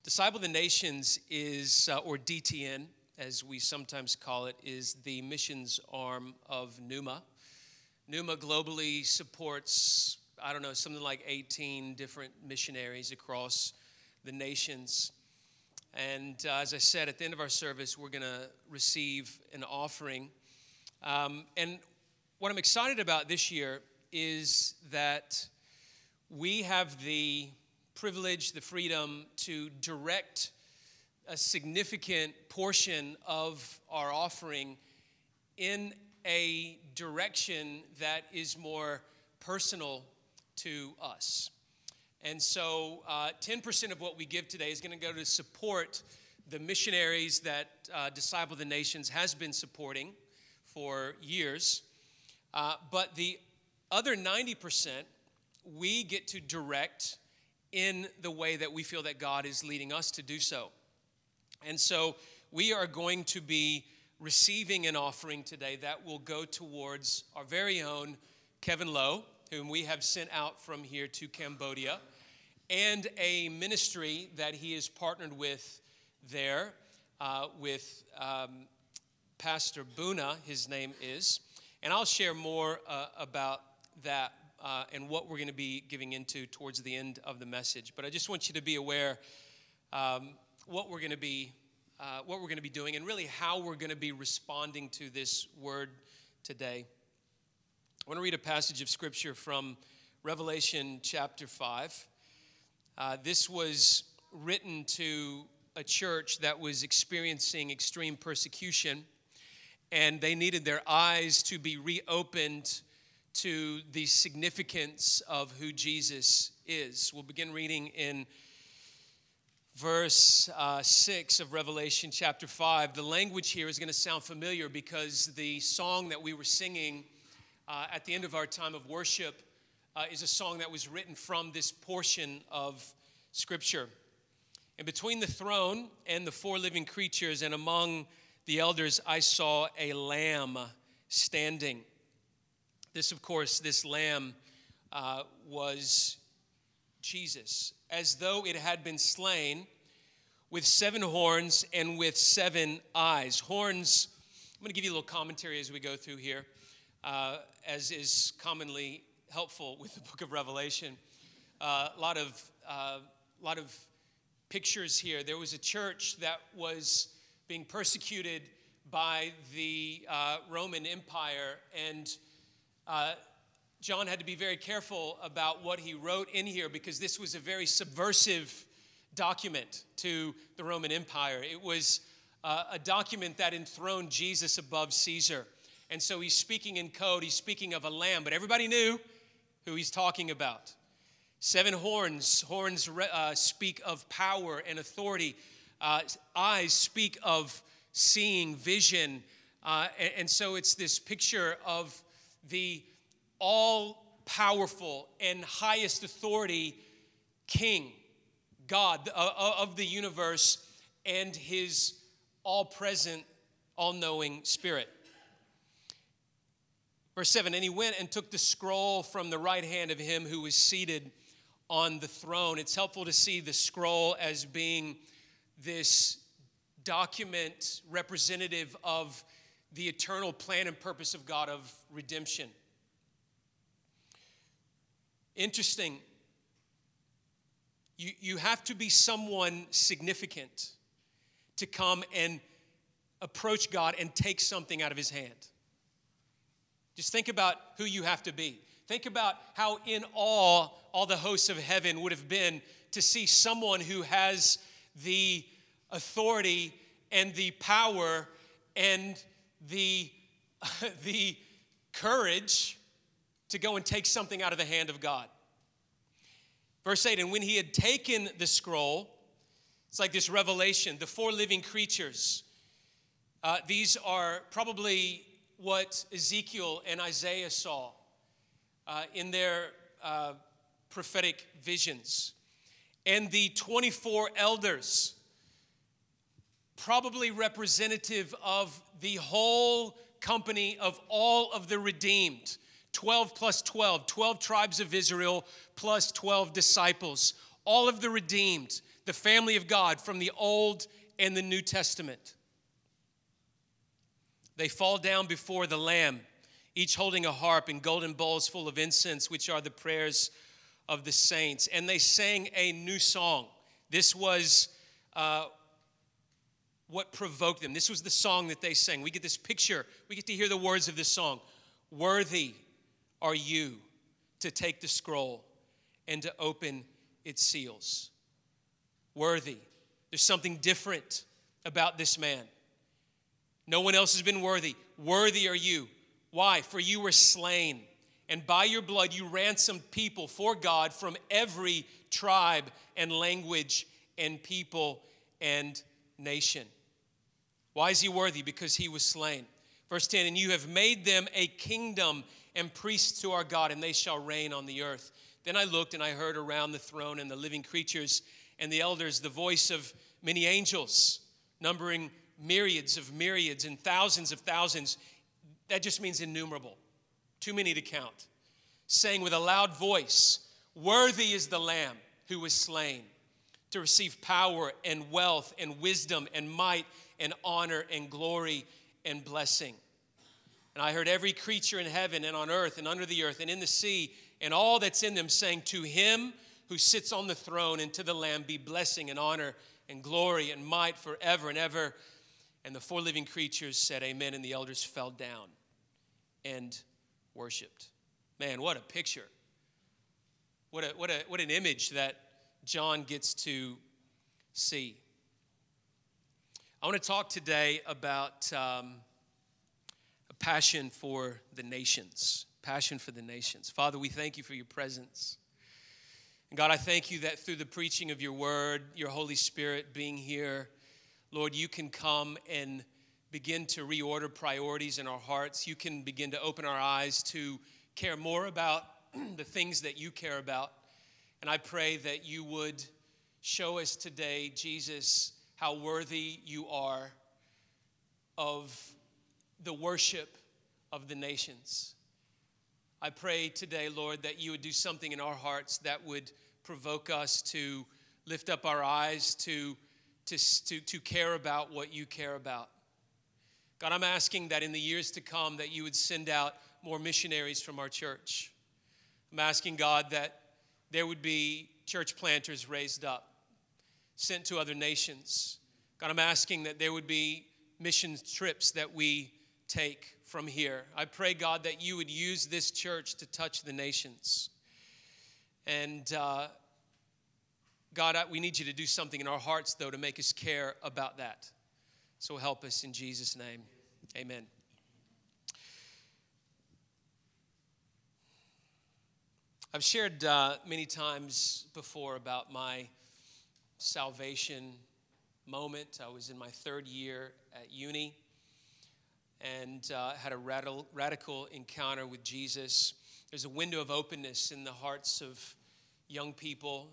Disciple the Nations is, or DTN, as we sometimes call it, is the missions arm of Pneuma. Pneuma globally supports, something like 18 different missionaries across the nations. And as I said, at the end of our service, we're going to receive an offering. And what I'm excited about this year is that we have the privilege, the freedom to direct a significant portion of our offering in a direction that is more personal to us. And so 10% of what we give today is going to go to support the missionaries that Disciple the Nations has been supporting for years. But the other 90%, we get to direct in the way that we feel that God is leading us to do so. And so we are going to be receiving an offering today that will go towards our very own Kevin Lowe, whom we have sent out from here to Cambodia, and a ministry that he is partnered with there, with Pastor Buna, his name is. And I'll share more about that and what we're going to be giving into towards the end of the message. But I just want you to be aware what we're going to be doing, and really how we're going to be responding to this word today. I want to read a passage of Scripture from Revelation chapter 5. This was written to a church that was experiencing extreme persecution, and they needed their eyes to be reopened to the significance of who Jesus is. We'll begin reading in verse 6 of Revelation chapter 5. The language here is going to sound familiar because the song that we were singing at the end of our time of worship is a song that was written from this portion of Scripture. And between the throne and the four living creatures and among the elders, I saw a lamb standing. This lamb was Jesus, as though it had been slain, with 7 horns and with 7 eyes. Horns, I'm going to give you a little commentary as we go through here, as is commonly helpful with the book of Revelation. A lot of pictures here. There was a church that was being persecuted by the Roman Empire, and John had to be very careful about what he wrote in here because this was a very subversive document to the Roman Empire. It was a document that enthroned Jesus above Caesar. And so he's speaking in code, he's speaking of a lamb, but everybody knew who he's talking about. 7 horns speak of power and authority. Eyes speak of seeing, vision. And so it's this picture of the all-powerful and highest authority King, God of the universe, and his all-present, all-knowing Spirit. Verse 7, and he went and took the scroll from the right hand of him who was seated on the throne. It's helpful to see the scroll as being this document representative of the eternal plan and purpose of God of redemption. Interesting. You have to be someone significant to come and approach God and take something out of his hand. Just think about who you have to be. Think about how in awe all the hosts of heaven would have been to see someone who has the authority and the power and the courage to go and take something out of the hand of God. Verse 8, and when he had taken the scroll, it's like this revelation, the 4 living creatures. These are probably what Ezekiel and Isaiah saw in their prophetic visions. And the 24 elders, probably representative of the whole company of all of the redeemed. 12 plus 12 tribes of Israel plus 12 disciples. All of the redeemed, the family of God from the Old and the New Testament. They fall down before the Lamb, each holding a harp and golden bowls full of incense, which are the prayers of the saints. And they sang a new song. This was what provoked them. This was the song that they sang. We get this picture. We get to hear the words of this song. Worthy are you to take the scroll and to open its seals. Worthy. There's something different about this man. No one else has been worthy. Worthy are you. Why? For you were slain, and by your blood you ransomed people for God from every tribe and language and people and nation. Why is he worthy? Because he was slain. Verse 10, and you have made them a kingdom and priests to our God, and they shall reign on the earth. Then I looked, and I heard around the throne and the living creatures and the elders the voice of many angels, numbering myriads and thousands of thousands. That just means innumerable, too many to count, saying with a loud voice, worthy is the Lamb who was slain to receive power and wealth and wisdom and might and honor and glory and blessing. And I heard every creature in heaven and on earth and under the earth and in the sea and all that's in them saying, to him who sits on the throne and to the Lamb be blessing and honor and glory and might forever and ever. And the four living creatures said, amen. And the elders fell down and worshiped. Man, what a picture. What an image that John gets to see. I want to talk today about a passion for the nations. Passion for the nations. Father, we thank you for your presence. And God, I thank you that through the preaching of your word, your Holy Spirit being here, Lord, you can come and begin to reorder priorities in our hearts. You can begin to open our eyes to care more about the things that you care about. And I pray that you would show us today, Jesus, how worthy you are of the worship of the nations. I pray today, Lord, that you would do something in our hearts that would provoke us to lift up our eyes to care about what you care about. God, I'm asking that in the years to come that you would send out more missionaries from our church. I'm asking, God, that there would be church planters raised up, sent to other nations. God, I'm asking that there would be mission trips that we take from here. I pray, God, that you would use this church to touch the nations. And God, we need you to do something in our hearts, though, to make us care about that. So help us in Jesus' name. Amen. I've shared many times before about my salvation moment. I was in my third year at uni and had a radical encounter with Jesus. There's a window of openness in the hearts of young people.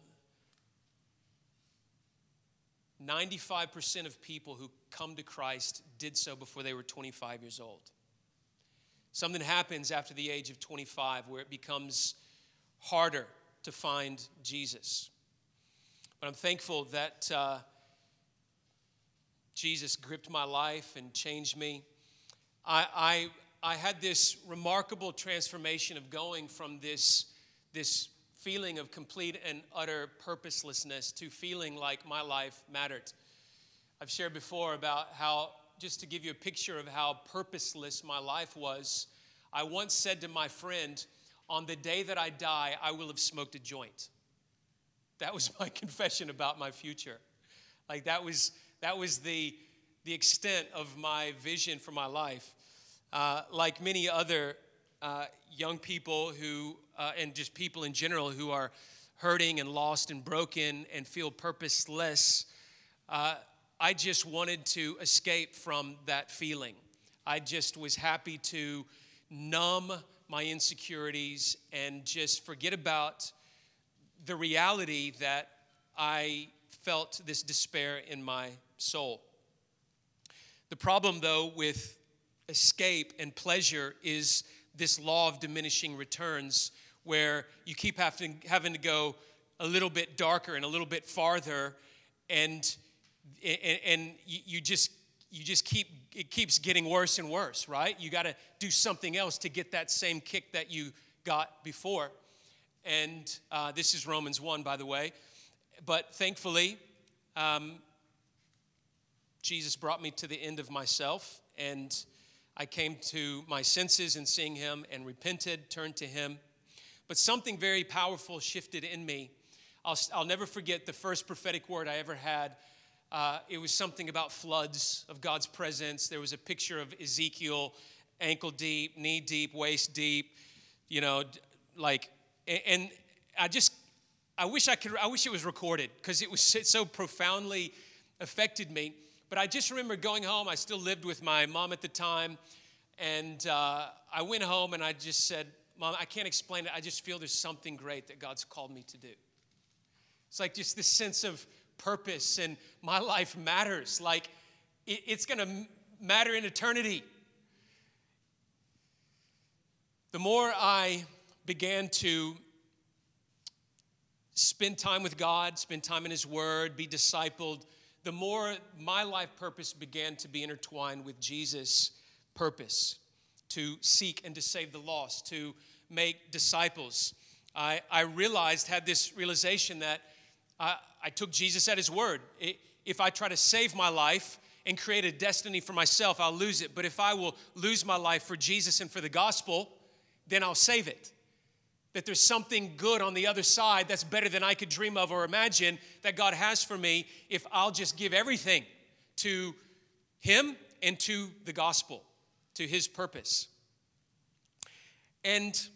95% of people who come to Christ did so before they were 25 years old. Something happens after the age of 25 where it becomes harder to find Jesus. But I'm thankful that Jesus gripped my life and changed me. I had this remarkable transformation of going from this feeling of complete and utter purposelessness to feeling like my life mattered. I've shared before about how, just to give you a picture of how purposeless my life was, I once said to my friend, on the day that I die, I will have smoked a joint. That was my confession about my future. Like that was the extent of my vision for my life. Like many other young people who, and just people in general who are hurting and lost and broken and feel purposeless, I just wanted to escape from that feeling. I just was happy to numb my insecurities and just forget about the reality that I felt this despair in my soul. The problem, though, with escape and pleasure is this law of diminishing returns, where you keep having to go a little bit darker and a little bit farther, and you just it keeps getting worse and worse, right? You got to do something else to get that same kick that you got before. And this is Romans 1, by the way. But thankfully, Jesus brought me to the end of myself, and I came to my senses in seeing him and repented, turned to him. But something very powerful shifted in me. I'll never forget the first prophetic word I ever had. It was something about floods of God's presence. There was a picture of Ezekiel, ankle deep, knee deep, waist deep, and I wish it was recorded because it so profoundly affected me. But I just remember going home. I still lived with my mom at the time, and I went home and I just said, Mom, I can't explain it. I just feel there's something great that God's called me to do. It's like just this sense of purpose, and my life matters. Like it's going to matter in eternity. The more I began to spend time with God, spend time in his word, be discipled, the more my life purpose began to be intertwined with Jesus' purpose to seek and to save the lost, to make disciples. I had this realization that I took Jesus at his word. If I try to save my life and create a destiny for myself, I'll lose it. But if I will lose my life for Jesus and for the gospel, then I'll save it. That there's something good on the other side that's better than I could dream of or imagine that God has for me if I'll just give everything to him and to the gospel, to his purpose. And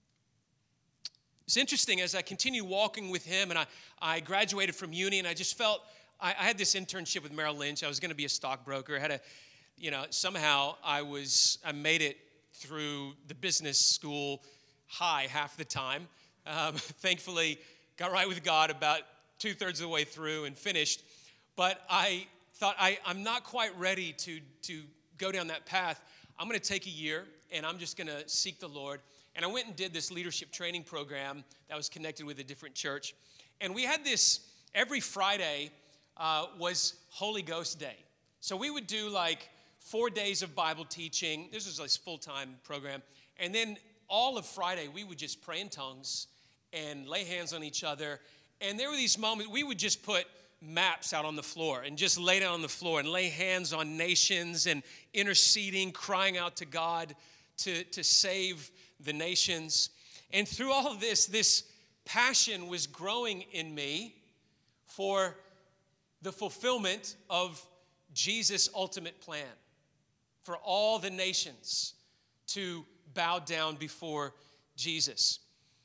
it's interesting, as I continue walking with him, and I graduated from uni, and I just felt, I had this internship with Merrill Lynch. I was going to be a stockbroker. Somehow I made it through the business school high half the time. Thankfully, got right with God about 2/3 of the way through and finished. But I thought, I'm not quite ready to go down that path. I'm going to take a year, and I'm just going to seek the Lord. And I went and did this leadership training program that was connected with a different church. And we had this, every Friday was Holy Ghost Day. So we would do like 4 days of Bible teaching. This was like a full-time program. And then all of Friday, we would just pray in tongues and lay hands on each other. And there were these moments, we would just put maps out on the floor and just lay down on the floor and lay hands on nations and interceding, crying out to God to save the nations. And through all of this passion was growing in me for the fulfillment of Jesus' ultimate plan for all the nations to bow down before Jesus.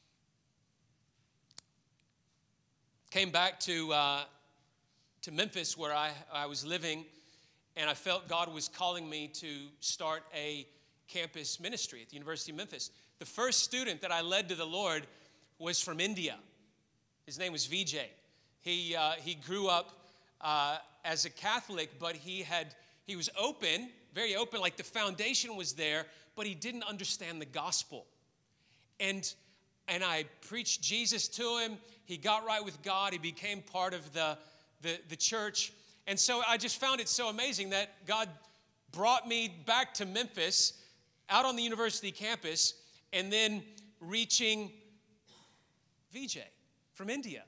Came back to Memphis, where I was living, and I felt God was calling me to start a campus ministry at the University of Memphis. The first student that I led to the Lord was from India. His name was Vijay. He grew up as a Catholic, but he was open, very open, like the foundation was there, but he didn't understand the gospel. And I preached Jesus to him. He got right with God. He became part of the church. And so I just found it so amazing that God brought me back to Memphis, out on the university campus, and then reaching Vijay from India.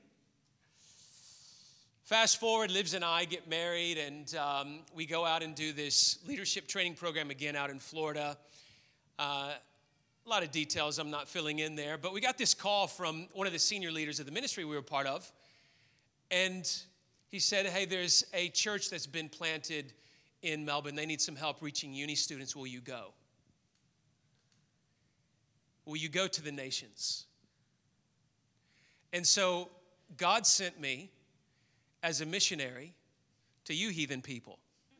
Fast forward, Livs and I get married, and we go out and do this leadership training program again out in Florida. A lot of details I'm not filling in there, but we got this call from one of the senior leaders of the ministry we were part of, and he said, hey, there's a church that's been planted in Melbourne. They need some help reaching uni students. Will you go? Will you go to the nations? And so God sent me as a missionary to you heathen people.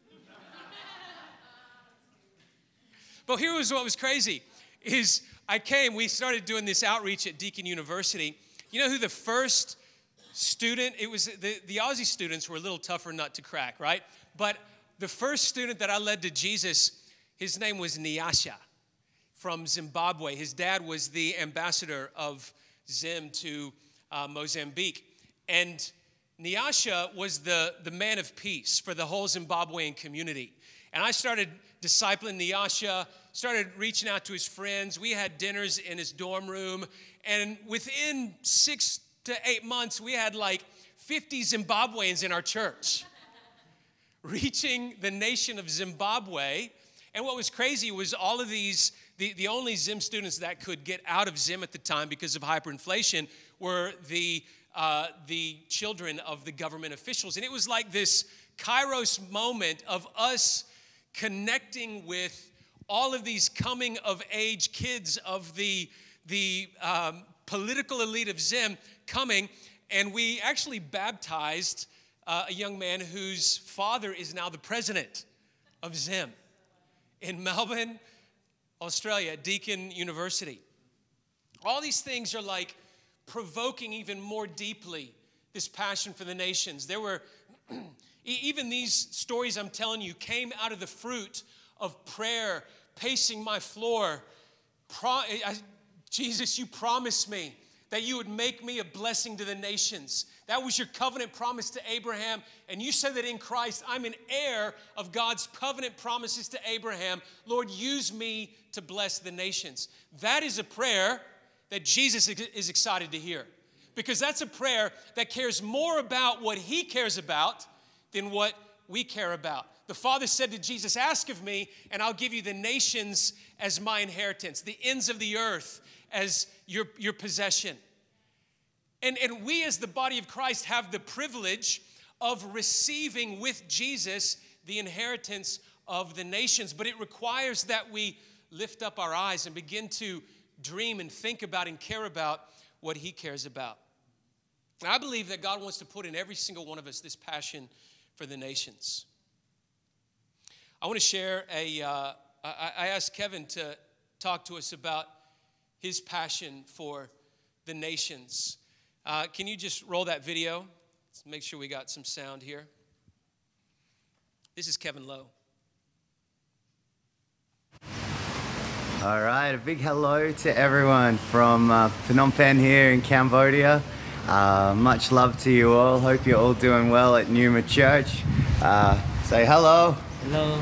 But here was what was crazy, is we started doing this outreach at Deakin University. You know who the first student, it was the Aussie students were a little tougher nut to crack, right? But the first student that I led to Jesus, his name was Nyasha from Zimbabwe. His dad was the ambassador of Zim to Mozambique. And Nyasha was the man of peace for the whole Zimbabwean community. And I started discipling Nyasha, started reaching out to his friends. We had dinners in his dorm room. And within 6 to 8 months, we had like 50 Zimbabweans in our church, reaching the nation of Zimbabwe. And what was crazy was all of these, the only Zim students that could get out of Zim at the time because of hyperinflation were the children of the government officials. And it was like this Kairos moment of us connecting with all of these coming of age kids of the political elite of Zim coming. And we actually baptized a young man whose father is now the president of Zim in Melbourne, Australia, at Deakin University. All these things are like provoking even more deeply this passion for the nations. There were, even these stories I'm telling you came out of the fruit of prayer, pacing my floor. Jesus, you promised me that you would make me a blessing to the nations. That was your covenant promise to Abraham. And you said that in Christ, I'm an heir of God's covenant promises to Abraham. Lord, use me to bless the nations. That is a prayer that Jesus is excited to hear. Because that's a prayer that cares more about what he cares about than what we care about. The Father said to Jesus, ask of me, and I'll give you the nations as my inheritance, the ends of the earth as your possession. And we as the body of Christ have the privilege of receiving with Jesus the inheritance of the nations. But it requires that we lift up our eyes and begin to dream and think about and care about what he cares about. And I believe that God wants to put in every single one of us this passion for the nations. I want to share I asked Kevin to talk to us about his passion for the nations. Can you just roll that video? Let's make sure we got some sound here. This is Kevin Lowe. All right, a big hello to everyone from Phnom Penh here in Cambodia. Much love to you all. Hope you're all doing well at Numa Church. Say hello. Hello.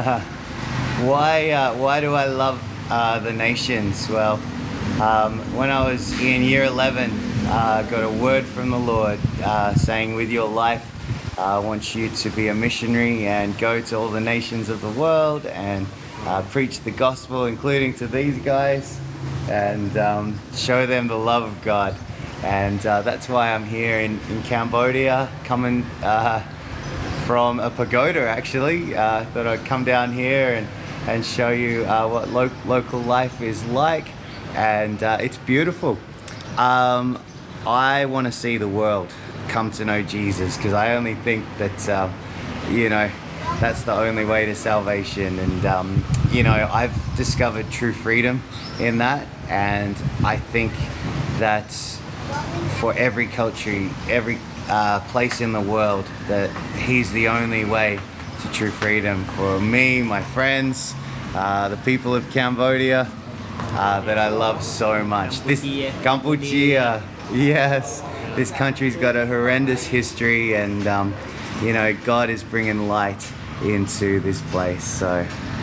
Why do I love the nations? Well, when I was in year 11, I got a word from the Lord saying, with your life, I want you to be a missionary and go to all the nations of the world and preach the gospel, including to these guys, and show them the love of God. And that's why I'm here in Cambodia, coming from a pagoda, actually. Thought I'd come down here and show you what local life is like. And it's beautiful. I want to see the world come to know Jesus, because I only think that, that's the only way to salvation. And, I've discovered true freedom in that. And I think that for every culture, every place in the world, that he's the only way to true freedom. For me, my friends, the people of Cambodia, that I love so much. This Cambodia, yes, this country's got a horrendous history, and God is bringing light into this place. So,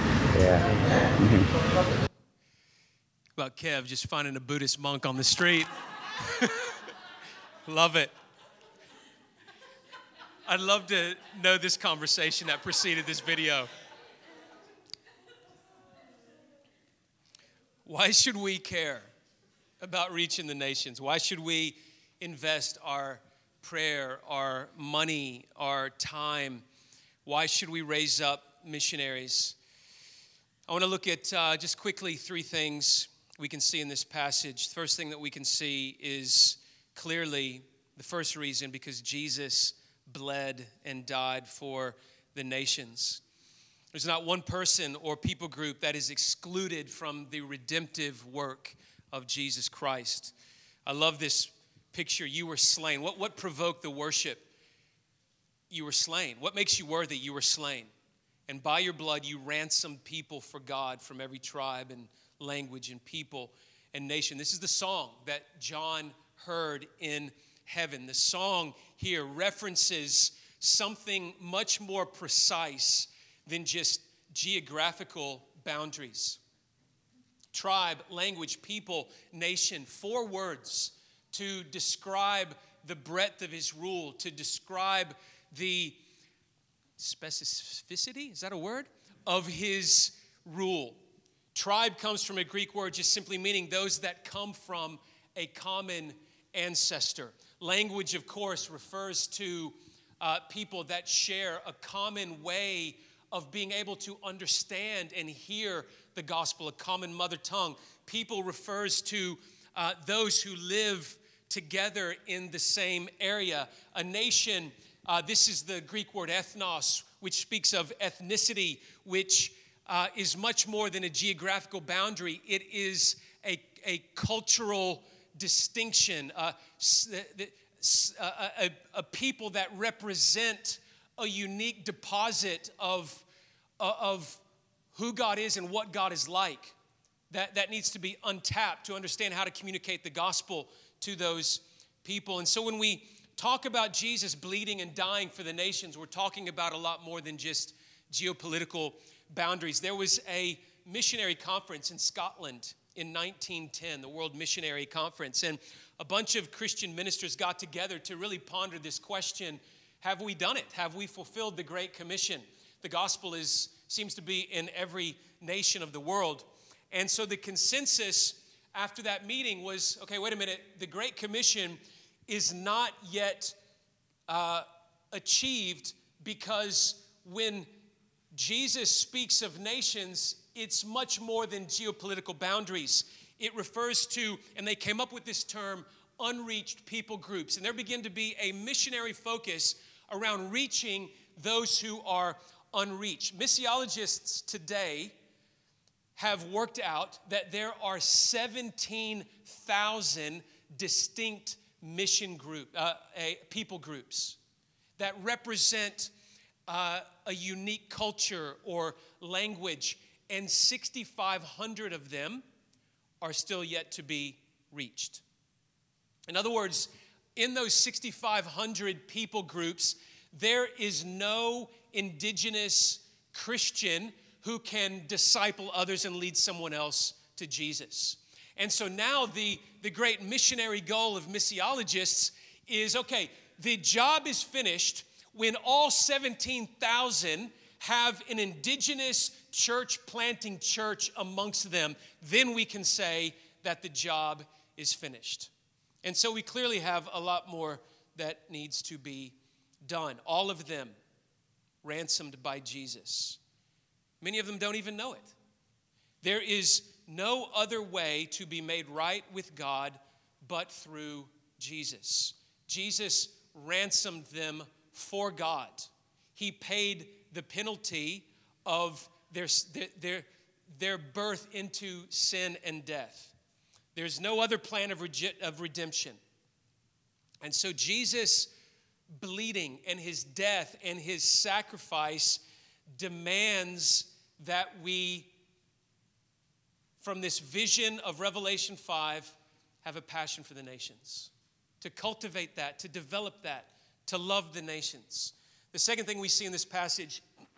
yeah. About Kev just finding a Buddhist monk on the street. Love it. I'd love to know this conversation that preceded this video. Why should we care about reaching the nations? Why should we invest our prayer, our money, our time? Why should we raise up missionaries? I want to look at just quickly 3 things we can see in this passage. The first thing that we can see is clearly the first reason, because Jesus bled and died for the nations. There's not one person or people group that is excluded from the redemptive work of Jesus Christ. I love this picture. You were slain. What provoked the worship? You were slain. What makes you worthy? You were slain. And by your blood, you ransomed people for God from every tribe and language and people and nation. This is the song that John heard in heaven. The song here references something much more precise than just geographical boundaries. Tribe, language, people, nation, 4 words to describe the breadth of his rule, to describe the specificity, is that a word? Of his rule. Tribe comes from a Greek word just simply meaning those that come from a common ancestor. Language, of course, refers to people that share a common way of being able to understand and hear the gospel, a common mother tongue. People refers to those who live together in the same area. A nation, this is the Greek word ethnos, which speaks of ethnicity, which is much more than a geographical boundary. It is a cultural distinction, a people that represent a unique deposit of who God is and what God is like. That needs to be untapped to understand how to communicate the gospel to those people. And so when we talk about Jesus bleeding and dying for the nations, we're talking about a lot more than just geopolitical boundaries. There was a missionary conference in Scotland in 1910, the World Missionary Conference, and a bunch of Christian ministers got together to really ponder this question: have we done it? Have we fulfilled the Great Commission? The gospel seems to be in every nation of the world. And so the consensus after that meeting was, okay, wait a minute, the Great Commission is not yet achieved, because when Jesus speaks of nations, it's much more than geopolitical boundaries. It refers to, and they came up with this term, unreached people groups. And there began to be a missionary focus around reaching those who are unreached. Missiologists today have worked out that there are 17,000 distinct people groups that represent a unique culture or language, and 6,500 of them are still yet to be reached. In other words, in those 6,500 people groups, there is no indigenous Christian who can disciple others and lead someone else to Jesus. And so now the great missionary goal of missiologists is, okay, the job is finished when all 17,000 have an indigenous church planting church amongst them. Then we can say that the job is finished. And so we clearly have a lot more that needs to be done. All of them ransomed by Jesus. Many of them don't even know it. There is no other way to be made right with God but through Jesus. Jesus ransomed them for God. He paid the penalty of their birth into sin and death. There's no other plan of redemption. And so Jesus bleeding and his death and his sacrifice demands that we, from this vision of Revelation 5, have a passion for the nations, to cultivate that, to develop that, to love the nations. The second thing we see in this passage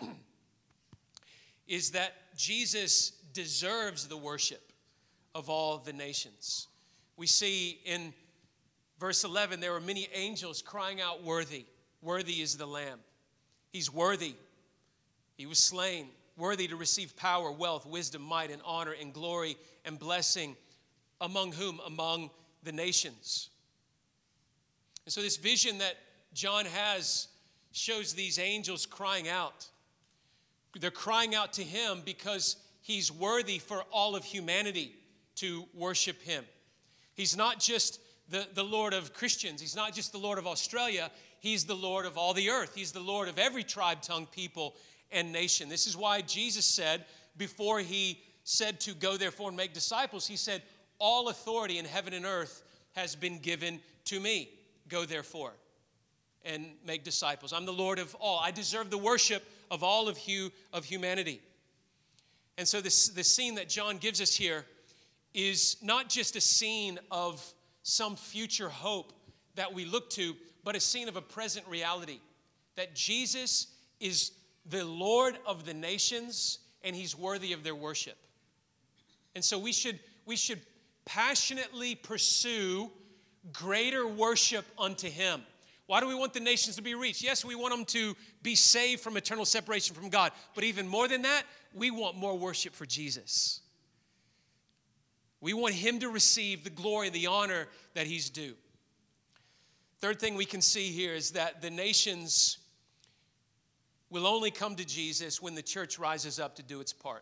is that Jesus deserves the worship of all the nations. We see in verse 11, there were many angels crying out, "Worthy, worthy is the Lamb." He's worthy. He was slain, worthy to receive power, wealth, wisdom, might, and honor, and glory, and blessing. Among whom? Among the nations. And so this vision that John has shows these angels crying out. They're crying out to him because he's worthy for all of humanity to worship him. He's not just the Lord of Christians. He's not just the Lord of Australia. He's the Lord of all the earth. He's the Lord of every tribe, tongue, people, and nation. This is why Jesus said, before he said to go therefore and make disciples, he said, all authority in heaven and earth has been given to me. Go therefore and make disciples. I'm the Lord of all. I deserve the worship of all of humanity. And so the scene that John gives us here is not just a scene of some future hope that we look to, but a scene of a present reality, that Jesus is the Lord of the nations and he's worthy of their worship. And so we should passionately pursue greater worship unto him. Why do we want the nations to be reached? Yes, we want them to be saved from eternal separation from God. But even more than that, we want more worship for Jesus. We want him to receive the glory and the honor that he's due. Third thing we can see here is that the nations will only come to Jesus when the church rises up to do its part.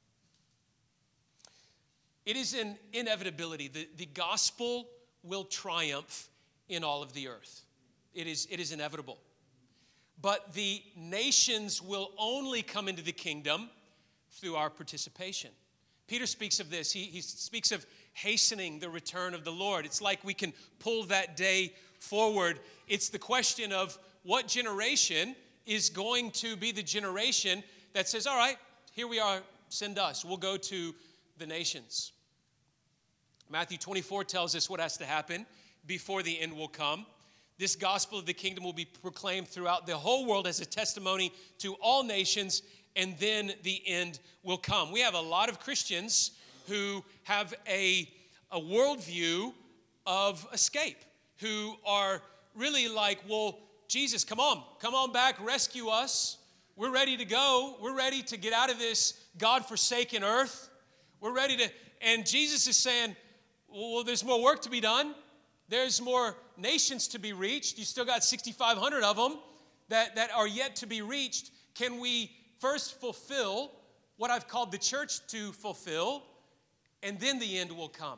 It is an inevitability. The gospel will triumph in all of the earth. It is inevitable. But the nations will only come into the kingdom through our participation. Peter speaks of this. He speaks of hastening the return of the Lord. It's like we can pull that day forward. It's the question of what generation is going to be the generation that says, all right, here we are, send us. We'll go to the nations. Matthew 24 tells us what has to happen before the end will come. This gospel of the kingdom will be proclaimed throughout the whole world as a testimony to all nations, and then the end will come. We have a lot of Christians who have a worldview of escape, who are really like, well, Jesus, come on back, rescue us. We're ready to go. We're ready to get out of this God-forsaken earth. We're ready to, and Jesus is saying, well, there's more work to be done. There's more nations to be reached. You still got 6,500 of them that are yet to be reached. Can we first fulfill what I've called the church to fulfill, and then the end will come?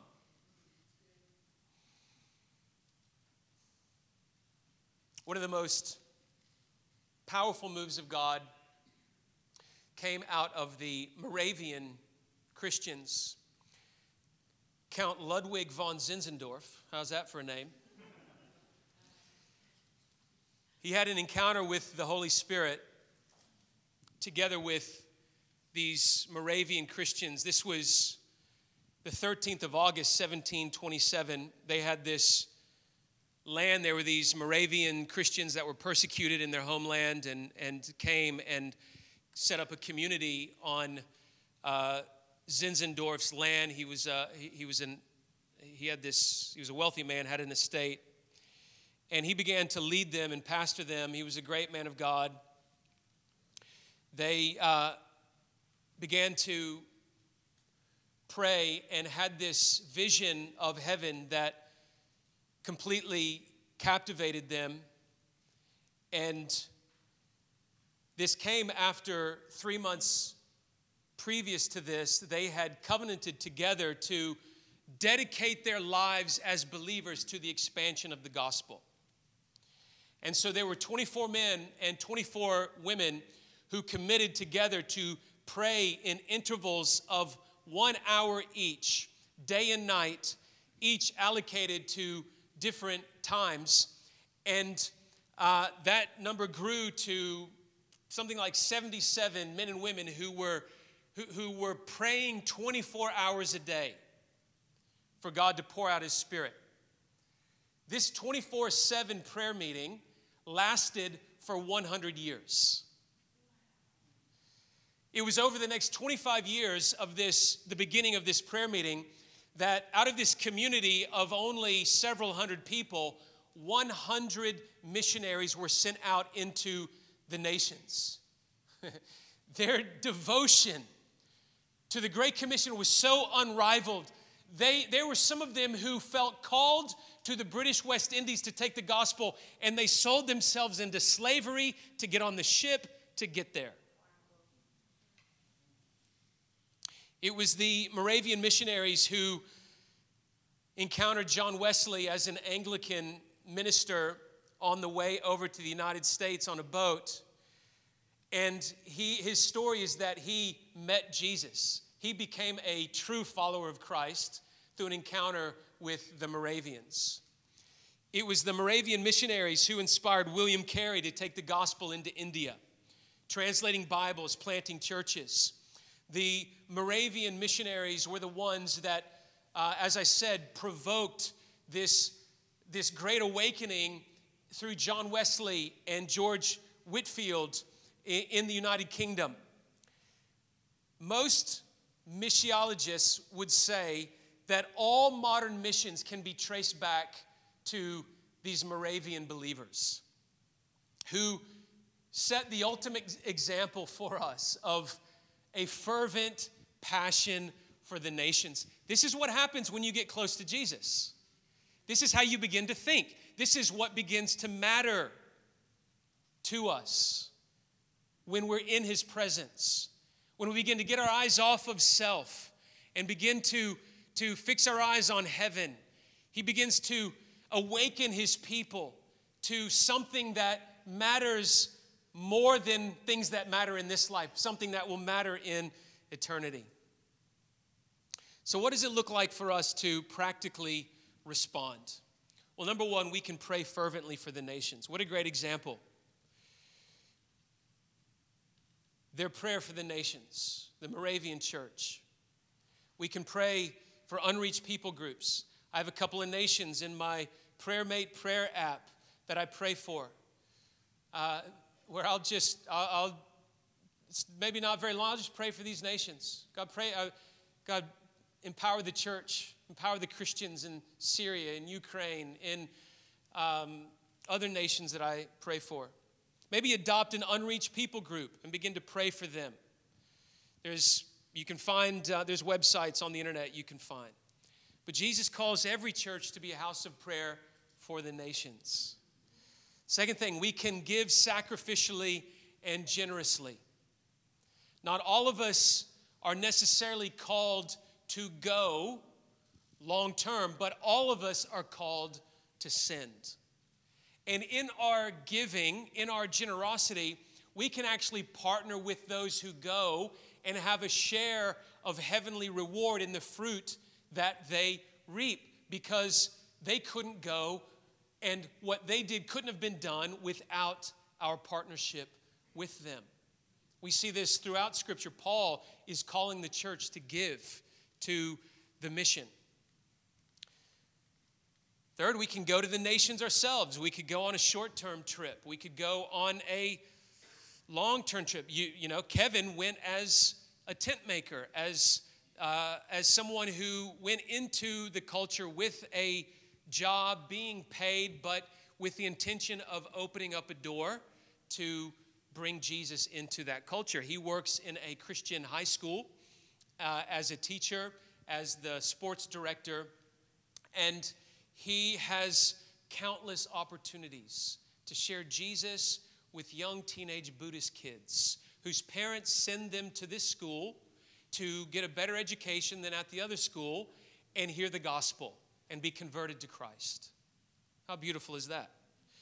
One of the most powerful moves of God came out of the Moravian Christians. Count Ludwig von Zinzendorf. How's that for a name? He had an encounter with the Holy Spirit together with these Moravian Christians. This was the 13th of August, 1727. They had this land. There were these Moravian Christians that were persecuted in their homeland and came and set up a community on Zinzendorf's land. He was a wealthy man, had an estate, and he began to lead them and pastor them. He was a great man of God. They began to pray and had this vision of heaven that completely captivated them. And this came after 3 months previous to this. They had covenanted together to dedicate their lives as believers to the expansion of the gospel. And so there were 24 men and 24 women who committed together to pray in intervals of 1 hour each, day and night, each allocated to different times. And that number grew to something like 77 men and women who were praying 24 hours a day for God to pour out his Spirit. This 24/7 prayer meeting lasted for 100 years. It was over the next 25 years of the beginning of this prayer meeting, that out of this community of only several hundred people, 100 missionaries were sent out into the nations. Their devotion to the Great Commission was so unrivaled. There were some of them who felt called to the British West Indies to take the gospel, and they sold themselves into slavery to get on the ship to get there. It was the Moravian missionaries who encountered John Wesley as an Anglican minister on the way over to the United States on a boat. And his story is that he met Jesus. He became a true follower of Christ through an encounter with the Moravians. It was the Moravian missionaries who inspired William Carey to take the gospel into India, translating Bibles, planting churches. The Moravian missionaries were the ones that, as I said, provoked this great awakening through John Wesley and George Whitefield in the United Kingdom. Most missiologists would say that all modern missions can be traced back to these Moravian believers who set the ultimate example for us of a fervent passion for the nations. This is what happens when you get close to Jesus. This is how you begin to think. This is what begins to matter to us when we're in his presence. When we begin to get our eyes off of self and begin to fix our eyes on heaven, he begins to awaken his people to something that matters more than things that matter in this life, something that will matter in eternity. So what does it look like for us to practically respond? Well, number one, we can pray fervently for the nations. What a great example. Their prayer for the nations, the Moravian Church. We can pray for unreached people groups. I have a couple of nations in my PrayerMate prayer app that I pray for, where I'll maybe not very long, I'll just pray for these nations. God, empower the church, empower the Christians in Syria, in Ukraine, in other nations that I pray for. Maybe adopt an unreached people group and begin to pray for them. There's websites on the internet you can find. But Jesus calls every church to be a house of prayer for the nations. Second thing, we can give sacrificially and generously. Not all of us are necessarily called to go long term, but all of us are called to send. And in our giving, in our generosity, we can actually partner with those who go and have a share of heavenly reward in the fruit that they reap, because they couldn't go, and what they did couldn't have been done without our partnership with them. We see this throughout Scripture. Paul is calling the church to give to the mission. Third, we can go to the nations ourselves. We could go on a short-term trip. We could go on a long-term trip. You know, Kevin went as a tent maker, as someone who went into the culture with a job, being paid, but with the intention of opening up a door to bring Jesus into that culture. He works in a Christian high school as a teacher, as the sports director, and he has countless opportunities to share Jesus with young teenage Buddhist kids whose parents send them to this school to get a better education than at the other school and hear the gospel and be converted to Christ. How beautiful is that?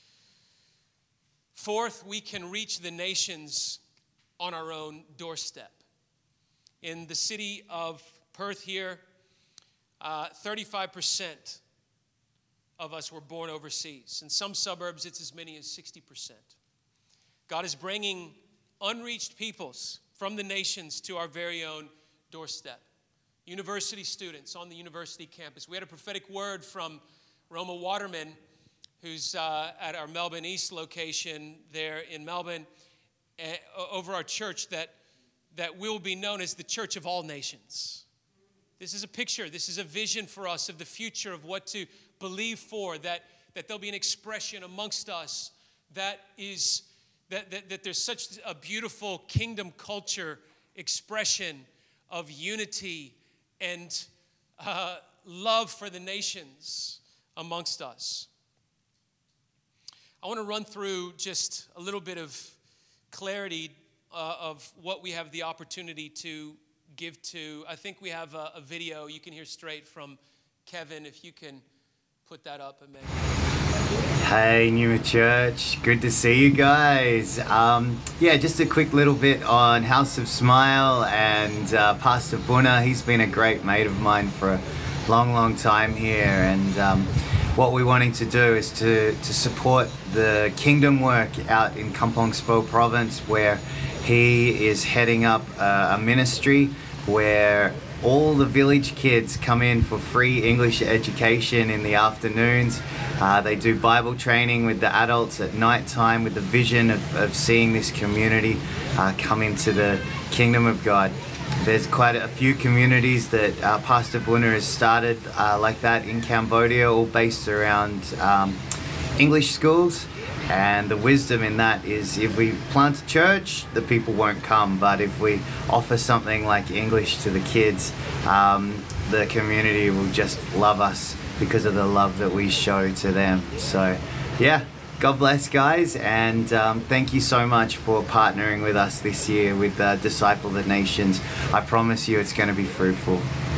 Fourth, we can reach the nations on our own doorstep. In the city of Perth here, 35% of us were born overseas. In some suburbs, it's as many as 60%. God is bringing unreached peoples from the nations to our very own doorstep. University students on the university campus. We had a prophetic word from Roma Waterman, who's at our Melbourne East location there in Melbourne, over our church that will be known as the Church of All Nations. This is a picture, this is a vision for us of the future, of what to believe for, that there'll be an expression amongst us that there's such a beautiful kingdom culture expression of unity and love for the nations amongst us. I want to run through just a little bit of clarity of what we have the opportunity to give to. I think we have a video you can hear straight from Kevin, if you can put that up. Amen. Hey, Numa Church. Good to see you guys. Just a quick little bit on House of Smile and Pastor Buna. He's been a great mate of mine for a long time here. And what we're wanting to do is to support the kingdom work out in Kampong Spo province, where he is heading up a ministry where all the village kids come in for free English education in the afternoons. They do Bible training with the adults at night time with the vision of seeing this community come into the kingdom of God. There's quite a few communities that Pastor Bunner has started like that in Cambodia, all based around English schools. And the wisdom in that is if we plant a church, the people won't come. But if we offer something like English to the kids, the community will just love us because of the love that we show to them. So, yeah, God bless, guys. And thank you so much for partnering with us this year with Disciple the Nations. I promise you it's going to be fruitful.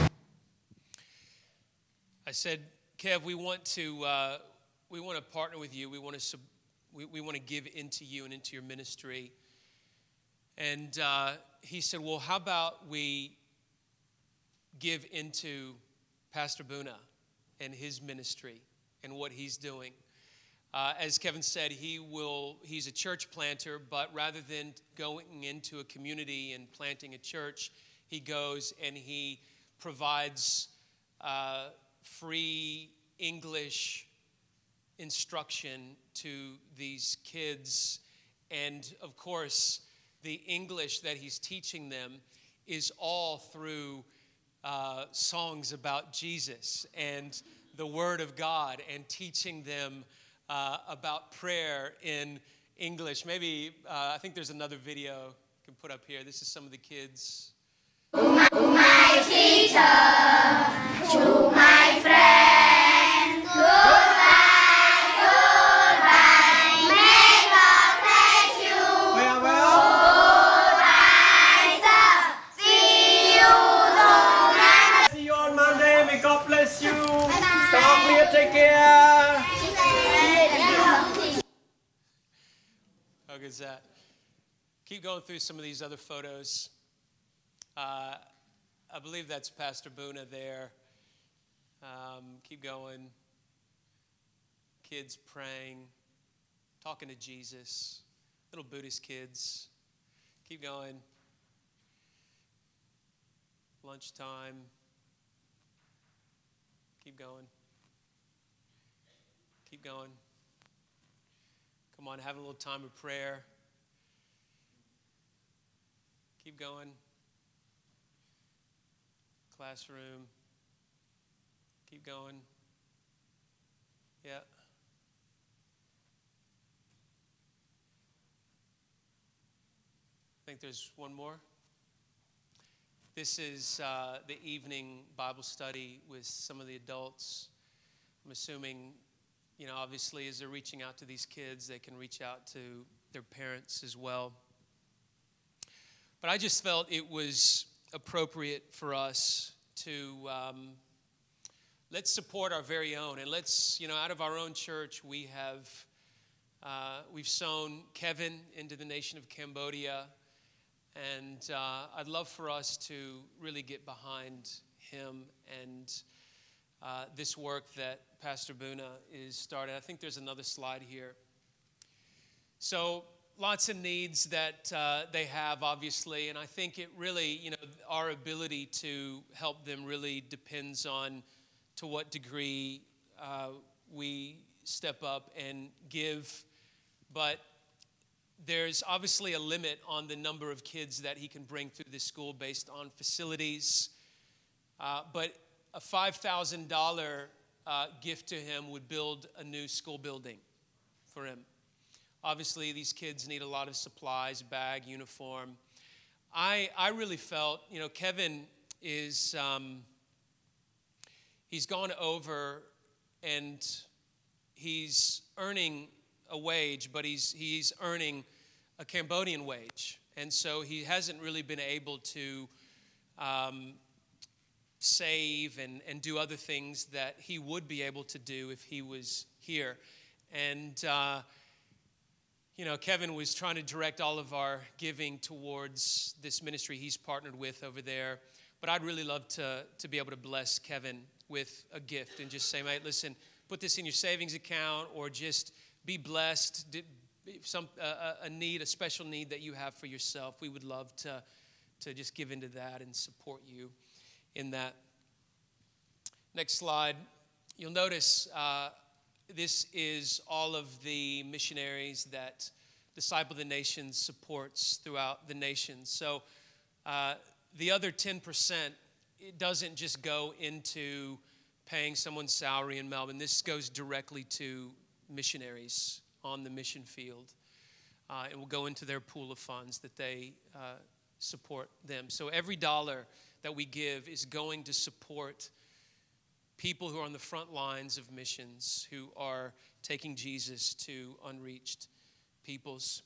I said, Kev, we want to partner with you. We want to give into you and into your ministry. And he said, well, how about we give into Pastor Buna and his ministry and what he's doing. As Kevin said, he's a church planter, but rather than going into a community and planting a church, he goes and he provides free English instruction to these kids. And of course, the English that he's teaching them is all through songs about Jesus and the Word of God, and teaching them about prayer in English. Maybe, I think there's another video you can put up here. This is some of the kids. My teacher, to my friend, goodbye, goodbye, may God bless you. Goodbye, sir, see you tomorrow. See you on Monday, may God bless you. Stop here, take care. How good is that? Keep going through some of these other photos. I believe that's Pastor Buna there. Keep going. Kids praying, talking to Jesus. Little Buddhist kids. Keep going. Lunchtime. Keep going. Keep going. Come on, have a little time of prayer. Keep going. Classroom. Keep going. Yeah. I think there's one more. This is the evening Bible study with some of the adults. I'm assuming, obviously as they're reaching out to these kids, they can reach out to their parents as well. But I just felt it was appropriate for us to let's support our very own, and let's, out of our own church, we've sown Kevin into the nation of Cambodia, and I'd love for us to really get behind him and this work that Pastor Buna is starting. I think there's another slide here. So lots of needs that they have, obviously, and I think it really, our ability to help them really depends on to what degree we step up and give. But there's obviously a limit on the number of kids that he can bring through this school based on facilities. But a $5,000 gift to him would build a new school building for him. Obviously, these kids need a lot of supplies, bag, uniform. I really felt, Kevin is, he's gone over and he's earning a wage, but he's earning a Cambodian wage. And so he hasn't really been able to save and do other things that he would be able to do if he was here. And Kevin was trying to direct all of our giving towards this ministry he's partnered with over there. But I'd really love to be able to bless Kevin with a gift and just say, mate, listen, put this in your savings account, or just be blessed. A special need that you have for yourself. We would love to just give into that and support you in that. Next slide. You'll notice this is all of the missionaries that Disciple the Nations supports throughout the nations. So the other 10%, it doesn't just go into paying someone's salary in Melbourne. This goes directly to missionaries on the mission field. It will go into their pool of funds that they support them. So every dollar that we give is going to support people who are on the front lines of missions, who are taking Jesus to unreached peoples.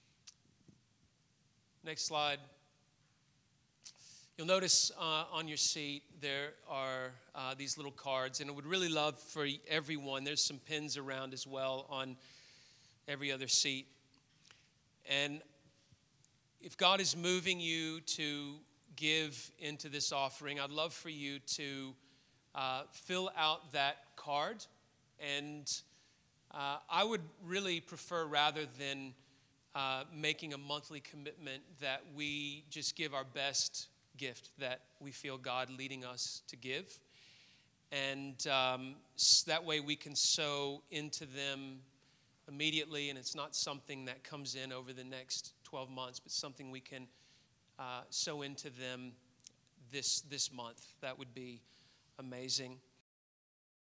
Next slide. You'll notice on your seat there are these little cards, and I would really love for everyone, there's some pins around as well on every other seat. And if God is moving you to give into this offering, I'd love for you to fill out that card. And I would really prefer, rather than making a monthly commitment, that we just give our best gift that we feel God leading us to give. And that way we can sow into them immediately, and it's not something that comes in over the next 12 months, but something we can sow into them this month. That would be amazing.